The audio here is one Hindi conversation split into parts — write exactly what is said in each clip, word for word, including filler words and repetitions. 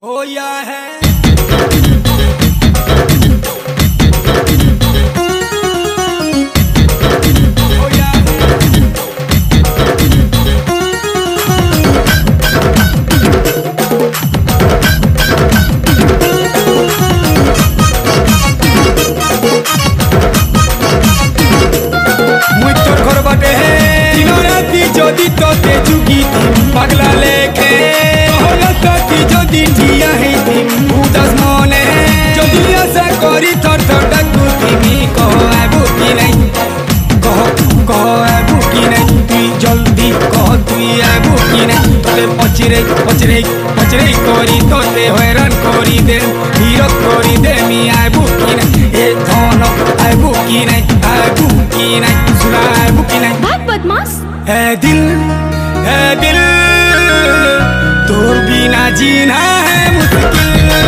होया है যদি তোতে চুকি পাগলা লেখে তোতে যদি জিয়া হেতি উদাস মনে যদি আশা করি থর থর ডাকু তুমি কহ আবু কি নাই কহ কহ আবু কি নাই তুই জলদি কহ তুই আবু কি নাই তোতে পচরে পচরে পচরে করি তোতে হয়রান করি দে বিরক্ত করি দে মি আবু কি নাই এ ধন আবু কি নাই আবু কি নাই সুরা আবু কি নাই भाग बदमाश है दिल है दिल तोर बिना जीना है मुश्किल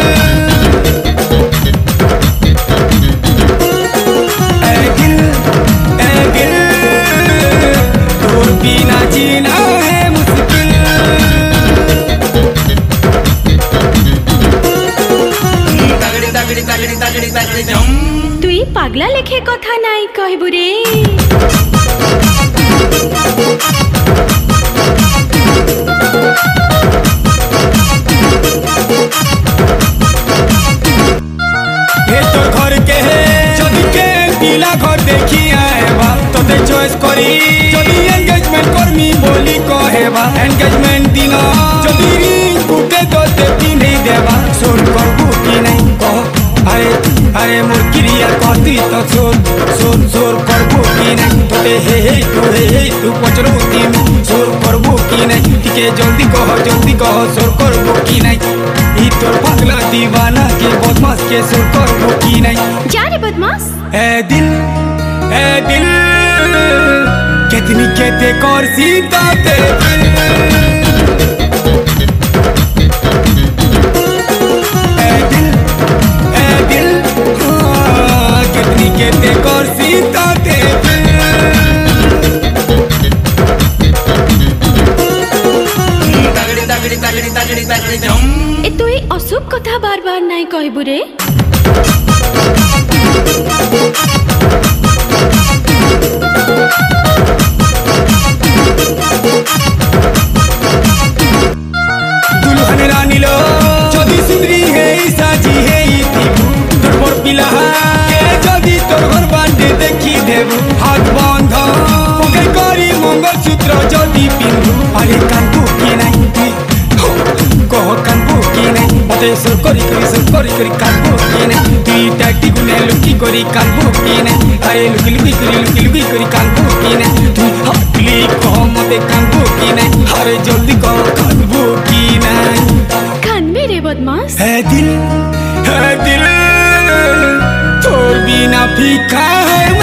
है दिल है दिल तोर बिना जीना है मुश्किल तगड़ी तगड़ी तगड़ी तगड़ी तगड़ी जम तुई पागला लेखे कथा नाई कहबु रे हे तोर घर के है जदी के पीला घर देखी आएबा तोते चॉइस करी जदी एंगेजमेंट करमी बोली कहेबा एंगेजमेंट दिन जदी रिंग कुटे तोते पिन्ही देबा सोन करबू की नहीं कह अरे अरे मोर क्रिया कहती तो सोन सोन सोर करबू की नहीं तोते हे हे तू हे हे तू पचरो तीन सोर करबू की नहीं टिके जल्दी कह जल्दी कह सोर करबू की नहीं ई तोर पागला दीवाना के बदमाश के सोर करबू की नहीं जा रे बदमाश ए दिल ए दिल कितनी केते कर सीता ते दिल ए दिल ए दिल हाँ, कितनी केते कर सीता ते दिल तगड़ी तगड़ी तगड़ी तगड़ी तगड़ी जम ए तुई अशुभ कथा बार बार नाई कहबु रे दुल्हन रानी लो जदी सुंदरी है साजी है तोर मोर पिला के जदी तोर घर बांधे देखी देबू हाथ बंध ओके करी मंगल सूत्र जदी पिंधु अरे कानबू की नहीं कह कानबू की नहीं मते सुर करी करी सुर करी करी कानबू की नहीं तुई टाटी गुने लुकी करी कानबू की नहीं अरे लुकी लुकी करी लुकी लुकी करी कानबू की नहीं तुई हटली कह मते कानबू की नहीं अरे जल्दी कह कानबू की नहीं कानबे रे बदमाश है दिल है दिल तोर बिना फीका है